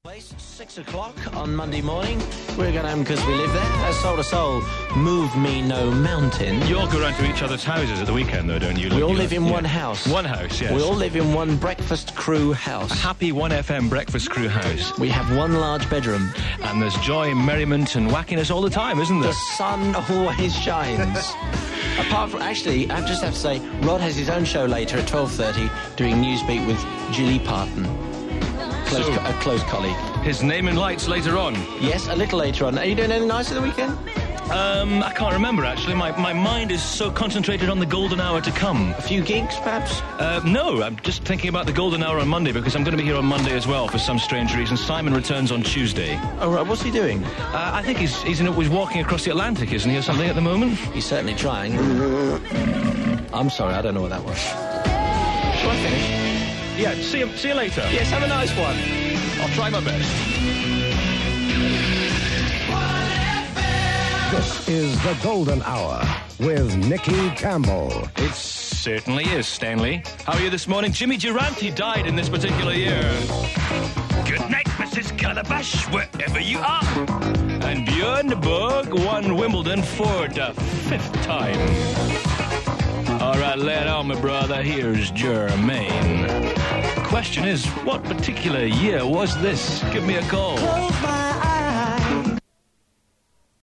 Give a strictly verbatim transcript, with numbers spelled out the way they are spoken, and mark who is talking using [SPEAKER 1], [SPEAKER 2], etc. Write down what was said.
[SPEAKER 1] Place, six o'clock on Monday morning. We're going home because we live there. As Soul to Soul, Move Me No Mountain.
[SPEAKER 2] You all go round to each other's houses at the weekend, though, don't you?
[SPEAKER 1] We all
[SPEAKER 2] you
[SPEAKER 1] live in
[SPEAKER 2] yeah.
[SPEAKER 1] one house.
[SPEAKER 2] One house, yes.
[SPEAKER 1] We all live in one Breakfast Crew house.
[SPEAKER 2] A happy one F M Breakfast Crew house.
[SPEAKER 1] We have one large bedroom.
[SPEAKER 2] And there's joy, merriment and wackiness all the time, isn't there?
[SPEAKER 1] The sun always shines. Apart from, actually, I just have to say, Rod has his own show later at twelve thirty doing Newsbeat with Julie Parton. Close
[SPEAKER 2] So,
[SPEAKER 1] co- a close colleague.
[SPEAKER 2] His name and lights later on.
[SPEAKER 1] Yes, a little later on. Are you doing anything nice at the weekend?
[SPEAKER 2] Um, I can't remember, actually. My, my mind is so concentrated on the golden hour to come.
[SPEAKER 1] A few gigs, perhaps?
[SPEAKER 2] Uh, no, I'm just thinking about the golden hour on Monday, because I'm going to be here on Monday as well, for some strange reason. Simon returns on Tuesday.
[SPEAKER 1] Oh, right. What's he doing?
[SPEAKER 2] Uh, I think he's he's, in, he's walking across the Atlantic, isn't he, or something at the moment?
[SPEAKER 1] He's certainly trying. I'm sorry, I don't know what that was. Shall I finish?
[SPEAKER 2] Yeah, see you, see you later.
[SPEAKER 1] Yes, have a nice one.
[SPEAKER 2] I'll try my best.
[SPEAKER 3] This is the Golden Hour with Nicky Campbell.
[SPEAKER 2] It certainly is, Stanley. How are you this morning? Jimmy Durante died in this particular year. Good night, Missus Calabash, wherever you are. And Björn Borg won Wimbledon for the fifth time. All right, lay it on, my brother. Here's Jermaine. Question is, what particular year was this? Give me a call.
[SPEAKER 4] Close my eyes.